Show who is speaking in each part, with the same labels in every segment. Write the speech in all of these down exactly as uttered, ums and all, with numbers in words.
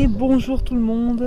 Speaker 1: Et bonjour tout le monde.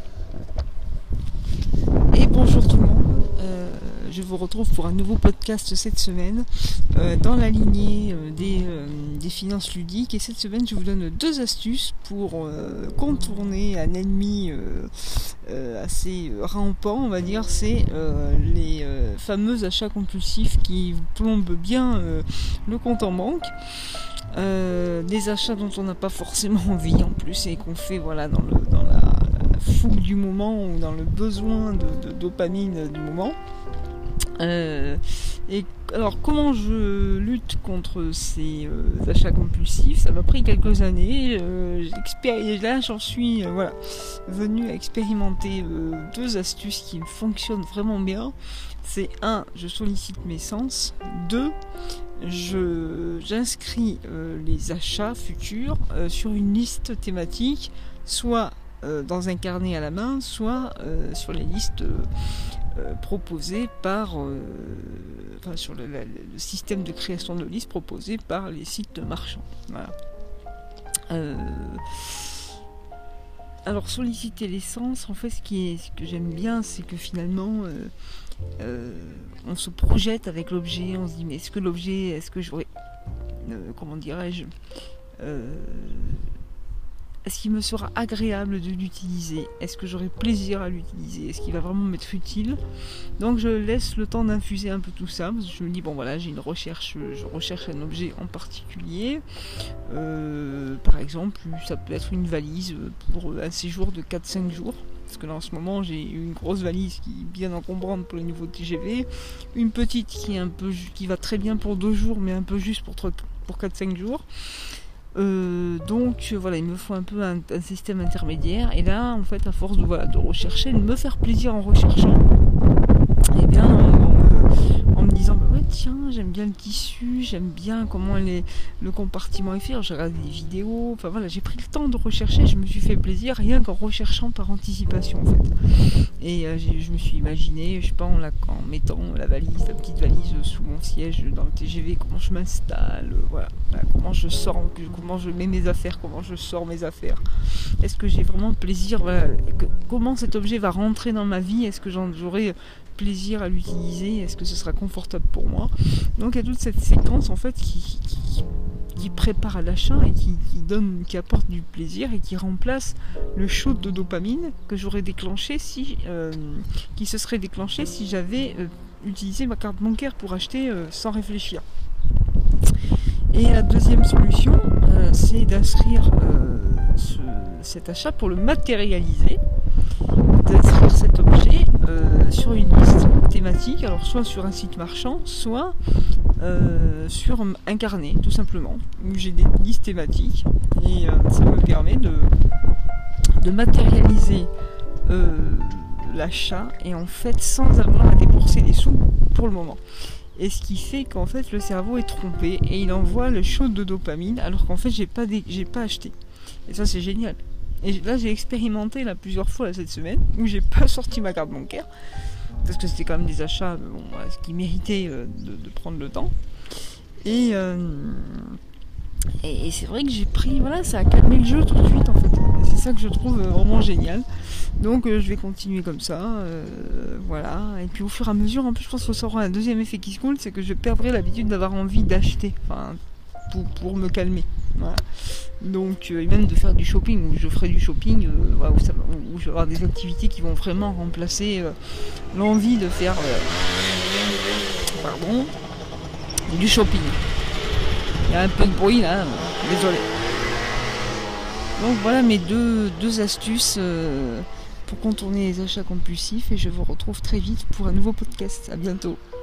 Speaker 1: Et bonjour tout le monde. Euh, je vous retrouve pour un nouveau podcast cette semaine euh, dans la lignée euh, des, euh, des finances ludiques. Et cette semaine, je vous donne deux astuces pour euh, contourner un ennemi euh, euh, assez rampant, on va dire. C'est euh, les euh, fameux achats compulsifs qui vous plombent bien euh, le compte en banque. Euh, des achats dont on n'a pas forcément envie en plus et qu'on fait voilà dans, le, dans la, la fougue du moment ou dans le besoin de, de dopamine du moment. Euh, et alors comment je lutte contre ces euh, achats compulsifs? Ça m'a pris quelques années. Euh, là j'en suis euh, voilà venu à expérimenter euh, deux astuces qui fonctionnent vraiment bien. C'est un, je sollicite mes sens. Deux, je j'inscris euh, les achats futurs euh, sur une liste thématique, soit euh, dans un carnet à la main, soit euh, sur les listes euh, proposées par euh, enfin sur le, le, le système de création de listes proposé par les sites marchands. Voilà. Euh, alors solliciter l'essence, en fait ce qui est ce que j'aime bien, c'est que finalement euh, Euh, on se projette avec l'objet, on se dit mais est-ce que l'objet, est-ce que j'aurais, euh, comment dirais-je, euh, est-ce qu'il me sera agréable de l'utiliser, est-ce que j'aurai plaisir à l'utiliser, est-ce qu'il va vraiment m'être utile. Donc je laisse le temps d'infuser un peu tout ça, parce que je me dis bon voilà, j'ai une recherche, je recherche un objet en particulier, euh, par exemple ça peut être une valise pour un séjour de quatre à cinq jours. Parce que là en ce moment j'ai une grosse valise qui est bien encombrante pour le niveau T G V, une petite qui est un peu qui va très bien pour deux jours mais un peu juste pour, pour quatre à cinq jours. Euh, donc voilà, il me faut un peu un, un système intermédiaire. Et là en fait à force de, voilà, de rechercher, de me faire plaisir en recherchant, et bien en, en, en me disant bah ouais tiens j'aime bien le tissu, j'aime bien comment les, le compartiment est fait. Alors, j'ai regardé des vidéos, enfin voilà, j'ai pris le temps de rechercher, je me suis fait plaisir rien qu'en recherchant par anticipation en fait. Et euh, je me suis imaginé, je sais pas, en, la, en mettant la valise, la petite valise sous mon siège dans le T G V, comment je m'installe, euh, voilà, voilà, comment je sors, comment je mets mes affaires, comment je sors mes affaires. Est-ce que j'ai vraiment plaisir, voilà, que, comment cet objet va rentrer dans ma vie, est-ce que j'en, j'aurai plaisir à l'utiliser, est-ce que ce sera confortable pour moi. Donc il y a toute cette séquence en fait qui, qui, qui prépare à l'achat et qui, qui donne, qui apporte du plaisir et qui remplace le shoot de dopamine que j'aurais déclenché si, euh, qui se serait déclenché si j'avais euh, utilisé ma carte bancaire pour acheter euh, sans réfléchir. Et la deuxième solution, euh, c'est d'inscrire euh, ce, cet achat pour le matérialiser, d'inscrire cet objet euh, sur une liste thématique, alors soit sur un site marchand, soit euh, sur un carnet, tout simplement, où j'ai des listes thématiques, et euh, ça me permet de, de matérialiser euh, l'achat, et en fait sans avoir à débourser des sous pour le moment. Et ce qui fait qu'en fait le cerveau est trompé et il envoie le shot de dopamine alors qu'en fait j'ai pas, dé- j'ai pas acheté. Et ça c'est génial. Et là j'ai expérimenté là plusieurs fois là, cette semaine où j'ai pas sorti ma carte bancaire parce que c'était quand même des achats bon, qui méritaient euh, de, de prendre le temps. Et, euh, et, et c'est vrai que j'ai pris, voilà, ça a calmé le jeu tout de suite en fait. Et c'est ça que je trouve vraiment génial. Donc euh, je vais continuer comme ça, euh, voilà. Et puis au fur et à mesure, en plus je pense que ça aura un deuxième effet qui se coule, c'est que je perdrai l'habitude d'avoir envie d'acheter, enfin pour, pour me calmer. Voilà. Donc euh, et même de faire du shopping, où je ferai du shopping, euh, voilà, où, ça, où je vais avoir des activités qui vont vraiment remplacer euh, l'envie de faire euh, pardon, du shopping. Il y a un peu de bruit là, désolé. Donc voilà mes deux, deux astuces euh, pour contourner les achats compulsifs, et je vous retrouve très vite pour un nouveau podcast. À bientôt.